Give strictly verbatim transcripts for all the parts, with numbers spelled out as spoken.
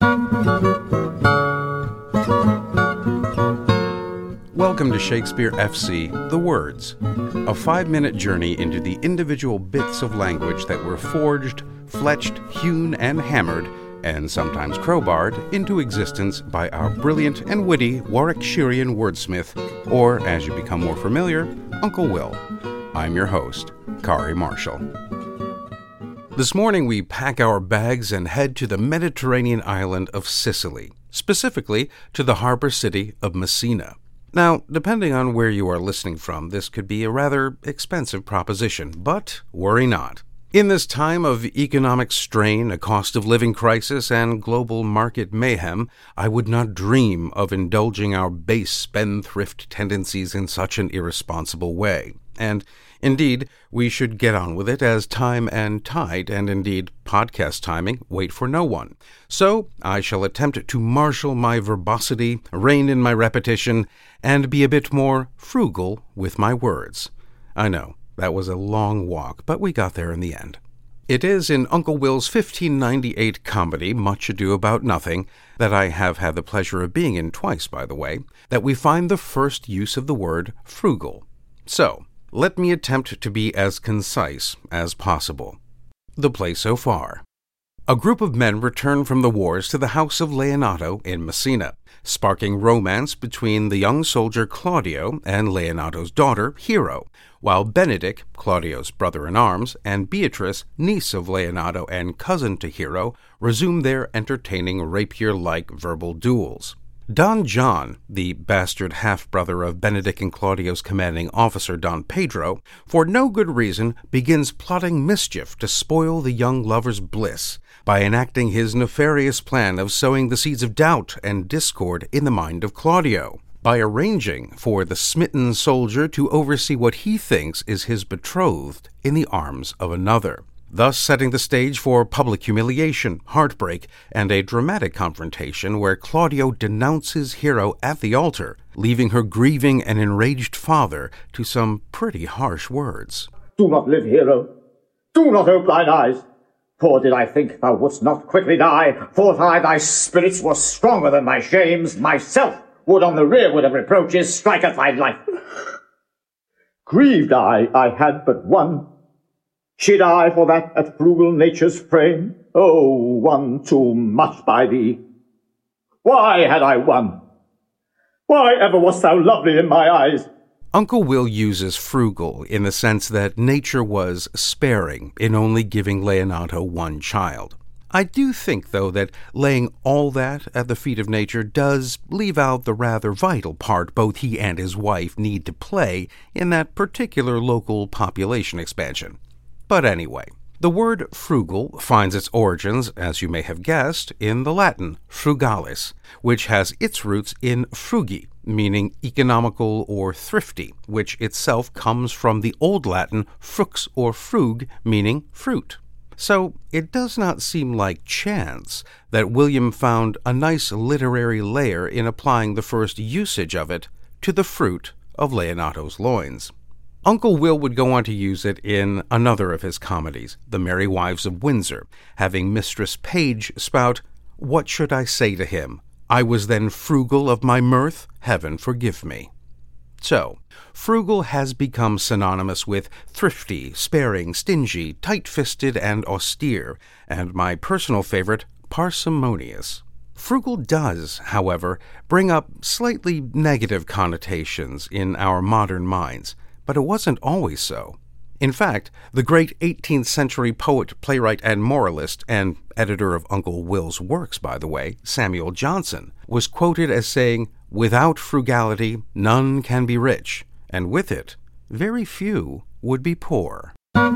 Welcome to Shakespeare F C, The Words, a five-minute journey into the individual bits of language that were forged, fletched, hewn, and hammered, and sometimes crowbarred, into existence by our brilliant and witty Warwickshirian wordsmith, or, as you become more familiar, Uncle Will. I'm your host, Kari Marshall. This morning we pack our bags and head to the Mediterranean island of Sicily, specifically to the harbor city of Messina. Now, depending on where you are listening from, this could be a rather expensive proposition, but worry not. In this time of economic strain, a cost of living crisis, and global market mayhem, I would not dream of indulging our base spendthrift tendencies in such an irresponsible way. And indeed, we should get on with it, as time and tide, and indeed podcast timing, wait for no one. So I shall attempt to marshal my verbosity, rein in my repetition, and be a bit more frugal with my words. I know, that was a long walk, but we got there in the end. It is in Uncle Will's fifteen ninety-eight comedy, Much Ado About Nothing, that I have had the pleasure of being in twice, by the way, that we find the first use of the word frugal. So, let me attempt to be as concise as possible. The play so far. A group of men return from the wars to the house of Leonato in Messina, sparking romance between the young soldier Claudio and Leonato's daughter, Hero, while Benedick, Claudio's brother-in-arms, and Beatrice, niece of Leonato and cousin to Hero, resume their entertaining rapier-like verbal duels. Don John, the bastard half-brother of Benedick and Claudio's commanding officer Don Pedro, for no good reason begins plotting mischief to spoil the young lover's bliss by enacting his nefarious plan of sowing the seeds of doubt and discord in the mind of Claudio, by arranging for the smitten soldier to oversee what he thinks is his betrothed in the arms of another, thus setting the stage for public humiliation, heartbreak, and a dramatic confrontation where Claudio denounces Hero at the altar, leaving her grieving an enraged father to some pretty harsh words. Do not live, Hero. Do not ope thine eyes. For did I think thou wouldst not quickly die, thought I thy spirits were stronger than thy shames, myself would on the rearward of reproaches strike at thy life. Grieved I, I had but one. Should I for that at frugal nature's frame? Oh, one too much by thee. Why had I one? Why ever wast thou lovely in my eyes? Uncle Will uses frugal in the sense that nature was sparing in only giving Leonato one child. I do think, though, that laying all that at the feet of nature does leave out the rather vital part both he and his wife need to play in that particular local population expansion. But anyway, the word frugal finds its origins, as you may have guessed, in the Latin frugalis, which has its roots in frugi, meaning economical or thrifty, which itself comes from the Old Latin frux or frug, meaning fruit. So it does not seem like chance that William found a nice literary layer in applying the first usage of it to the fruit of Leonato's loins. Uncle Will would go on to use it in another of his comedies, The Merry Wives of Windsor, having Mistress Page spout, "What should I say to him? I was then frugal of my mirth, heaven forgive me." So, frugal has become synonymous with thrifty, sparing, stingy, tight-fisted, and austere, and my personal favorite, parsimonious. Frugal does, however, bring up slightly negative connotations in our modern minds, but it wasn't always so. In fact, the great eighteenth century poet, playwright, and moralist, and editor of Uncle Will's works, by the way, Samuel Johnson, was quoted as saying, "Without frugality, none can be rich, and with it, very few would be poor."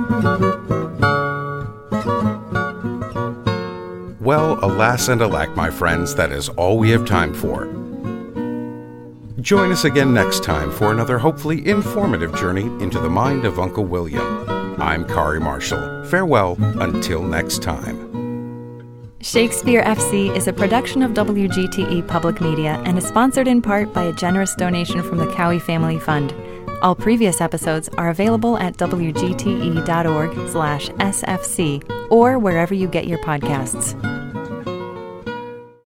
Well, alas and alack, my friends, that is all we have time for. Join us again next time for another hopefully informative journey into the mind of Uncle William. I'm Kari Marshall. Farewell until next time. Shakespeare F C is a production of W G T E Public Media and is sponsored in part by a generous donation from the Cowie Family Fund. All previous episodes are available at W G T E dot org slash S F C or wherever you get your podcasts.